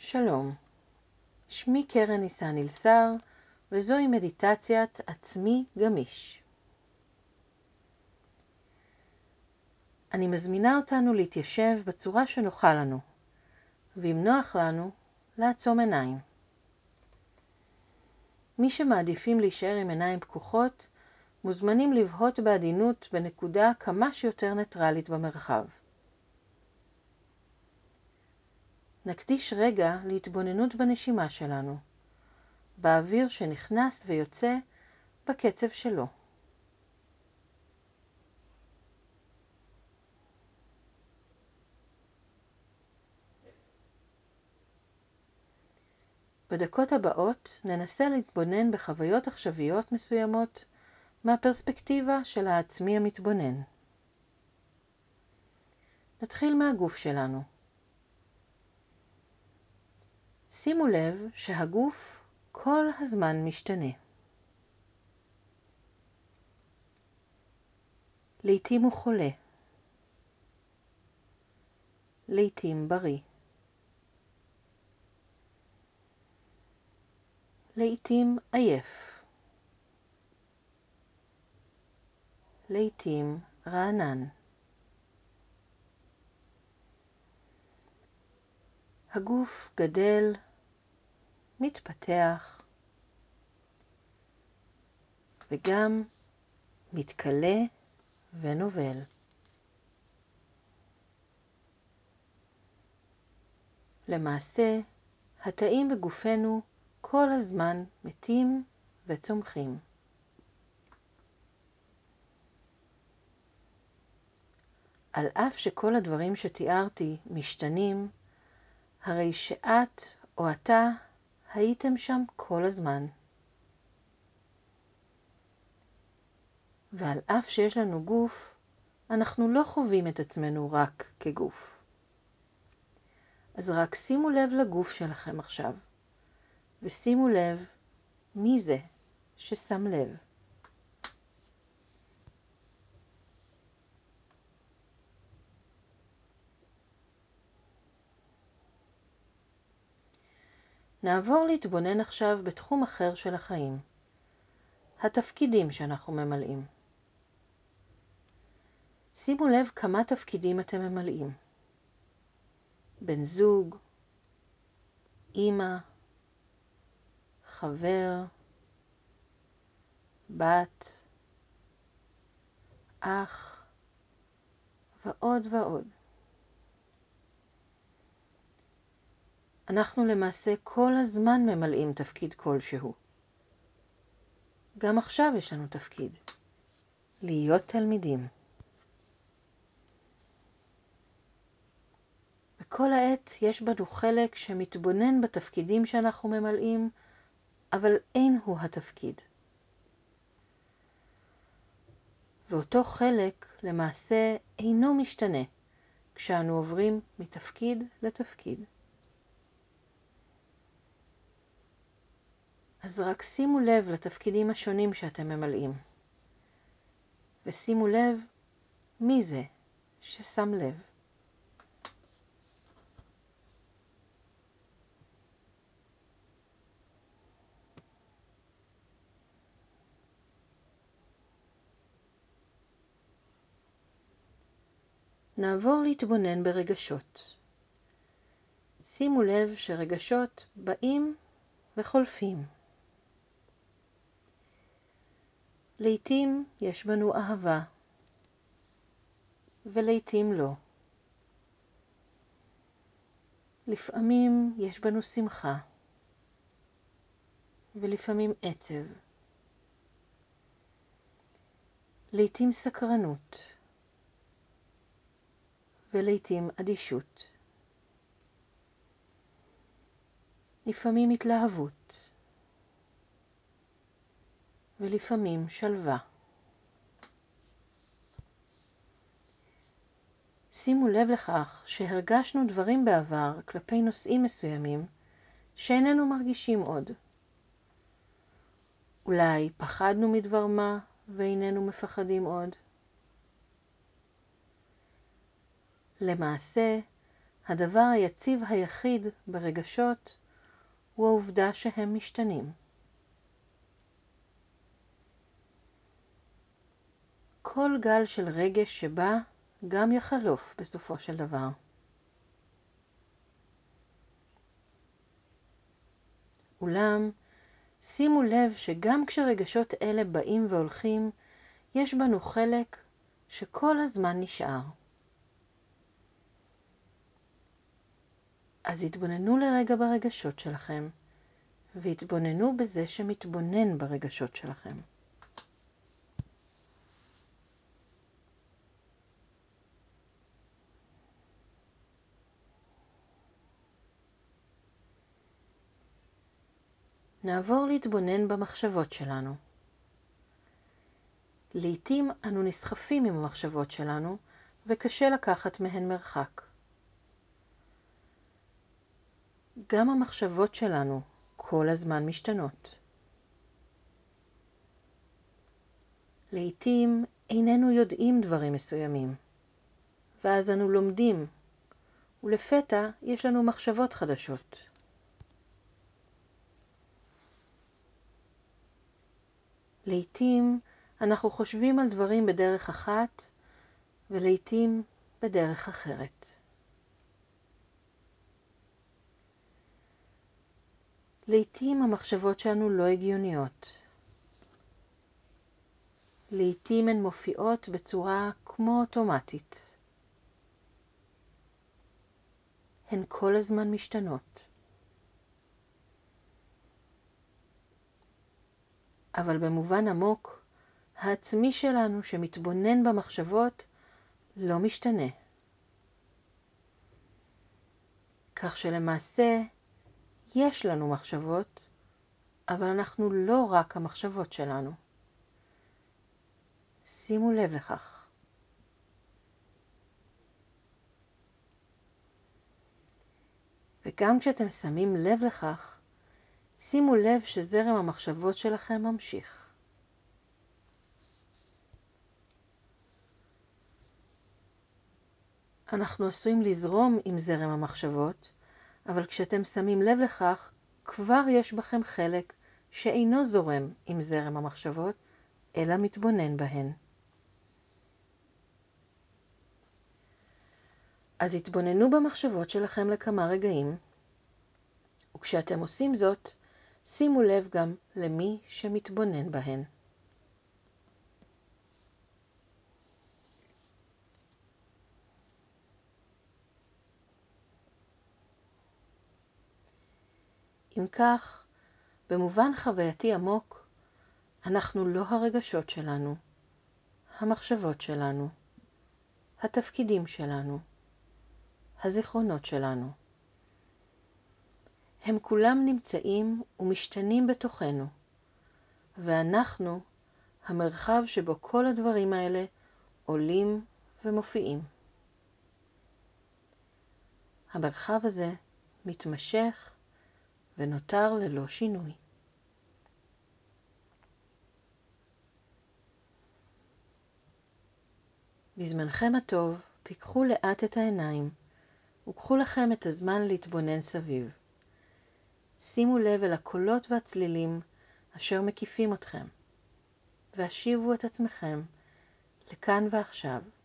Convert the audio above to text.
שלום, שמי קרן ניסן אילסר, וזוהי מדיטציית עצמי גמיש. אני מזמינה אותנו להתיישב בצורה שנוחה לנו, ואם נוח לנו, לעצום עיניים. מי שמעדיפים להישאר עם עיניים פקוחות, מוזמנים לבהות בעדינות בנקודה כמה שיותר ניטרלית במרחב. נקדיש רגע להתבוננות בנשימה שלנו, באוויר שנכנס ויוצא בקצב שלו. בדקות הבאות ננסה להתבונן בחוויות עכשוויות מסוימות מהפרספקטיבה של העצמי המתבונן. נתחיל מהגוף שלנו. שימו לב שהגוף כל הזמן משתנה. לעתים הוא חולה, לעתים בריא. לעתים עייף, לעתים רענן. הגוף גדל, מתפתח, וגם מתקלה ונובל. למעשה, התאים בגופנו כל הזמן מתים וצומחים. על אף שכל הדברים שתיארתי משתנים, הרי שאת או אתה הייתם שם כל הזמן. ועל אף שיש לנו גוף, אנחנו לא חווים את עצמנו רק כגוף. אז רק שימו לב לגוף שלכם עכשיו, ושימו לב מי זה ששם לב. נעבור להתבונן עכשיו בתחום אחר של החיים, התפקידים שאנחנו ממלאים. שימו לב כמה תפקידים אתם ממלאים. בן זוג, אמא, חבר, בת, אח, ועוד ועוד. אנחנו למעשה כל הזמן ממלאים תפקיד כלשהו. גם עכשיו יש לנו תפקיד, להיות תלמידים. בכל העת יש בנו חלק שמתבונן בתפקידים שאנחנו ממלאים, אבל אין הוא התפקיד. ואותו חלק למעשה אינו משתנה כשאנו עוברים מתפקיד לתפקיד. אז רק שימו לב לתפקידים השונים שאתם ממלאים, ושימו לב מי זה ששם לב. נעבור להתבונן ברגשות. שימו לב שרגשות באים וחולפים. לעתים יש בנו אהבה, ולעתים לא. לפעמים יש בנו שמחה, ולפעמים עצב. לעתים סקרנות, ולעתים אדישות. לפעמים התלהבות, ולפעמים שלווה. שימו לב לכך שהרגשנו דברים בעבר כלפי נושאים מסוימים שאיננו מרגישים עוד. אולי פחדנו מדבר מה ואיננו מפחדים עוד. למעשה, הדבר היציב היחיד ברגשות הוא העובדה שהם משתנים. כל גל של רגש שבא גם יחלוף בסופו של דבר. אולם, שימו לב שגם כשרגשות אלה באים והולכים, יש בנו חלק שכל הזמן נשאר. אז התבוננו לרגע ברגשות שלכם, והתבוננו בזה שמתבונן ברגשות שלכם. נעבור להתבונן במחשבות שלנו. לעתים אנו נסחפים עם המחשבות שלנו, וקשה לקחת מהן מרחק. גם המחשבות שלנו כל הזמן משתנות. לעתים איננו יודעים דברים מסוימים, ואז אנו לומדים, ולפתע יש לנו מחשבות חדשות. לעתים אנחנו חושבים על דברים בדרך אחת, ולעתים בדרך אחרת. לעתים המחשבות שלנו לא הגיוניות. לעתים הן מופיעות בצורה כמו אוטומטית. הן כל הזמן משתנות. אבל במובן עמוק, העצמי שלנו שמתבונן במחשבות לא משתנה. כך שלמעשה יש לנו מחשבות, אבל אנחנו לא רק המחשבות שלנו. שימו לב לכך. וגם כשאתם שמים לב לכך, שימו לב שזרם המחשבות שלכם ממשיך. אנחנו עשויים לזרום עם זרם המחשבות, אבל כשאתם שמים לב לכך, כבר יש בכם חלק שאינו זורם עם זרם המחשבות, אלא מתבונן בהן. אז התבוננו במחשבות שלכם לכמה רגעים, וכשאתם עושים זאת, שימו לב גם למי שמתבונן בהן. אם כך, במובן חווייתי עמוק, אנחנו לא הרגשות שלנו, המחשבות שלנו, התפקידים שלנו, הזיכרונות שלנו. הם כולם נמצאים ומשתנים בתוכנו, ואנחנו המרחב שבו כל הדברים האלה עולים ומופיעים. המרחב הזה מתמשך ונותר ללא שינוי. בזמנכם הטוב, פיקחו לאט את העיניים, וקחו לכם את הזמן להתבונן סביב. שימו לב אל הקולות והצלילים אשר מקיפים אתכם, והשיבו את עצמכם לכאן ועכשיו.